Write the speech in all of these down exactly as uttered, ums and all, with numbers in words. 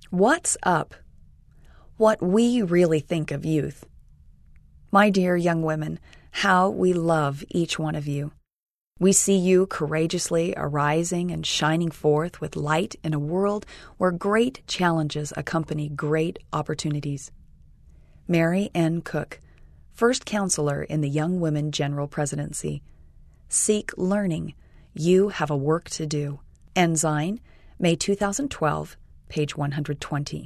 What's up? What we really think of youth. My dear young women, how we love each one of you. We see you courageously arising and shining forth with light in a world where great challenges accompany great opportunities. Mary N. Cook, First Counselor in the Young Women General Presidency. Seek learning. You have a work to do. Ensign, May two thousand twelve, page one hundred twenty.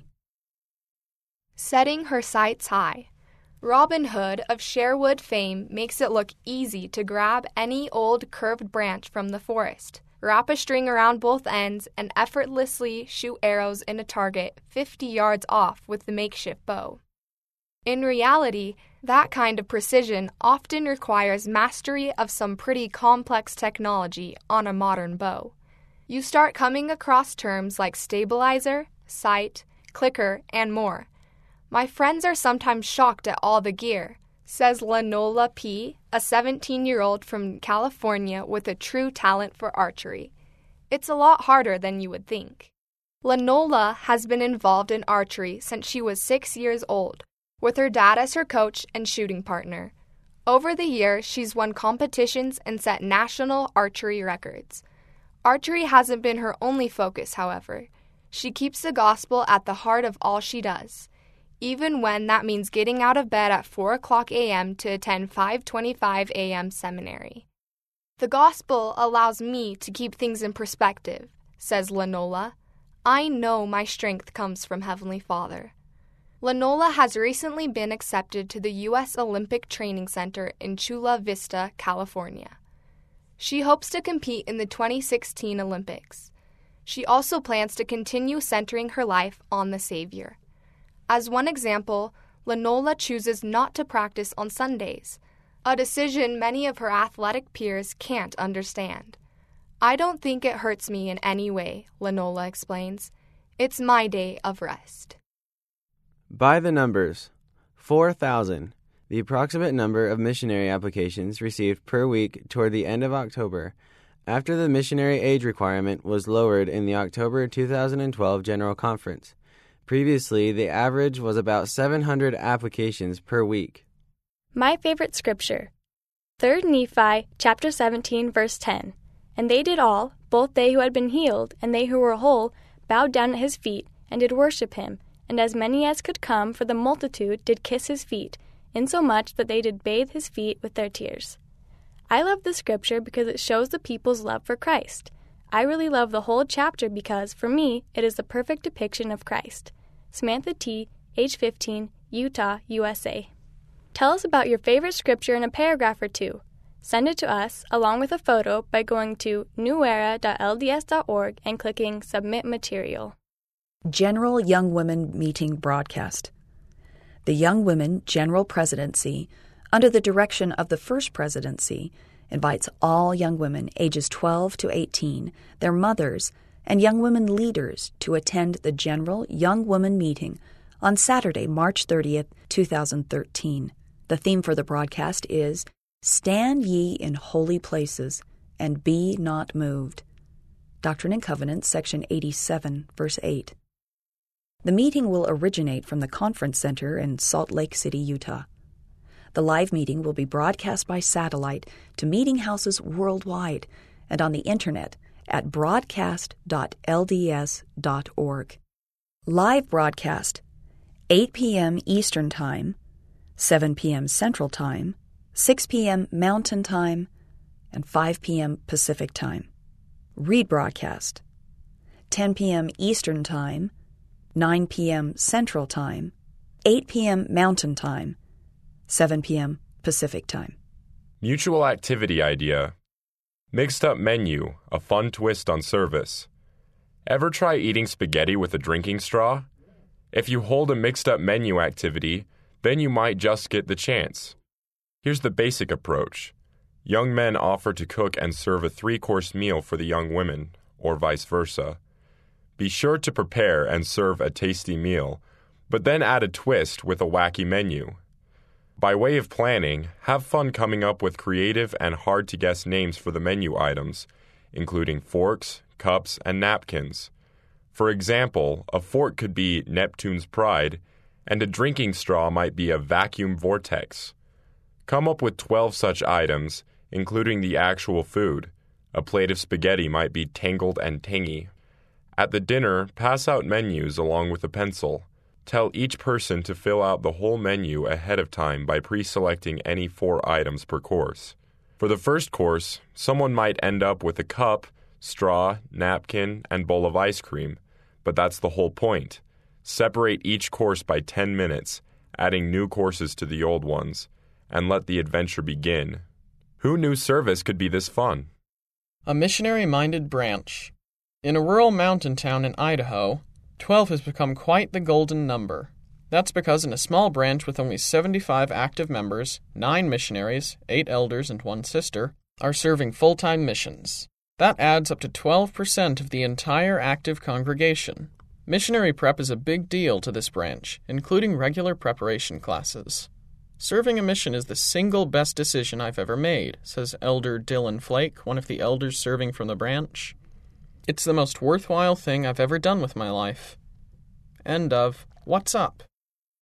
Setting her sights high. Robin Hood of Sherwood fame makes it look easy to grab any old curved branch from the forest, wrap a string around both ends, and effortlessly shoot arrows in a target fifty yards off with the makeshift bow. In reality, that kind of precision often requires mastery of some pretty complex technology on a modern bow. You start coming across terms like stabilizer, sight, clicker, and more. My friends are sometimes shocked at all the gear, says Lanola P., a seventeen-year-old from California with a true talent for archery. It's a lot harder than you would think. Lanola has been involved in archery since she was six years old, with her dad as her coach and shooting partner. Over the years, she's won competitions and set national archery records. Archery hasn't been her only focus, however. She keeps the gospel at the heart of all she does, even when that means getting out of bed at four o'clock a.m. to attend five twenty-five a.m. seminary. The gospel allows me to keep things in perspective, says Lanola. I know my strength comes from Heavenly Father. Lanola has recently been accepted to the U S Olympic Training Center in Chula Vista, California. She hopes to compete in the twenty sixteen Olympics. She also plans to continue centering her life on the Savior. As one example, Lanola chooses not to practice on Sundays, a decision many of her athletic peers can't understand. I don't think it hurts me in any way, Lanola explains. It's my day of rest. By the numbers, four thousand, the approximate number of missionary applications received per week toward the end of October, after the missionary age requirement was lowered in the October two thousand twelve General Conference. Previously, the average was about seven hundred applications per week. My favorite scripture. Third Nephi, chapter seventeen, verse ten. And they did all, both they who had been healed and they who were whole, bowed down at his feet, and did worship him. And as many as could come, for the multitude, did kiss his feet, insomuch that they did bathe his feet with their tears. I love this scripture because it shows the people's love for Christ. I really love the whole chapter because, for me, it is the perfect depiction of Christ. Samantha T., age fifteen, Utah, U S A. Tell us about your favorite scripture in a paragraph or two. Send it to us, along with a photo, by going to newera dot l d s dot org and clicking Submit Material. General Young Women Meeting Broadcast. The Young Women General Presidency, under the direction of the First Presidency, invites all young women ages twelve to eighteen, their mothers, and young women leaders to attend the General Young Women Meeting on Saturday, March thirtieth, two thousand thirteen. The theme for the broadcast is Stand Ye in Holy Places, and Be Not Moved. Doctrine and Covenants, section eighty-seven, verse eight. The meeting will originate from the Conference Center in Salt Lake City, Utah. The live meeting will be broadcast by satellite to meeting houses worldwide and on the Internet at broadcast dot l d s dot org. Live broadcast, eight p.m. Eastern Time, seven p.m. Central Time, six p.m. Mountain Time, and five p.m. Pacific Time. Rebroadcast, ten p.m. Eastern Time, nine p.m. Central Time, eight p.m. Mountain Time, seven p.m. Pacific Time. Mutual activity idea. Mixed up menu, a fun twist on service. Ever try eating spaghetti with a drinking straw? If you hold a mixed up menu activity, then you might just get the chance. Here's the basic approach. Young men offer to cook and serve a three-course meal for the young women, or vice versa. Be sure to prepare and serve a tasty meal, but then add a twist with a wacky menu. By way of planning, have fun coming up with creative and hard-to-guess names for the menu items, including forks, cups, and napkins. For example, a fork could be Neptune's pride, and a drinking straw might be a vacuum vortex. Come up with twelve such items, including the actual food. A plate of spaghetti might be tangled and tangy. At the dinner, pass out menus along with a pencil. Tell each person to fill out the whole menu ahead of time by pre-selecting any four items per course. For the first course, someone might end up with a cup, straw, napkin, and bowl of ice cream, but that's the whole point. Separate each course by ten minutes, adding new courses to the old ones, and let the adventure begin. Who knew service could be this fun? A missionary-minded branch. In a rural mountain town in Idaho, twelve has become quite the golden number. That's because in a small branch with only seventy-five active members, nine missionaries, eight elders, and one sister, are serving full-time missions. That adds up to twelve percent of the entire active congregation. Missionary prep is a big deal to this branch, including regular preparation classes. Serving a mission is the single best decision I've ever made, says Elder Dylan Flake, one of the elders serving from the branch. It's the most worthwhile thing I've ever done with my life. End of What's Up?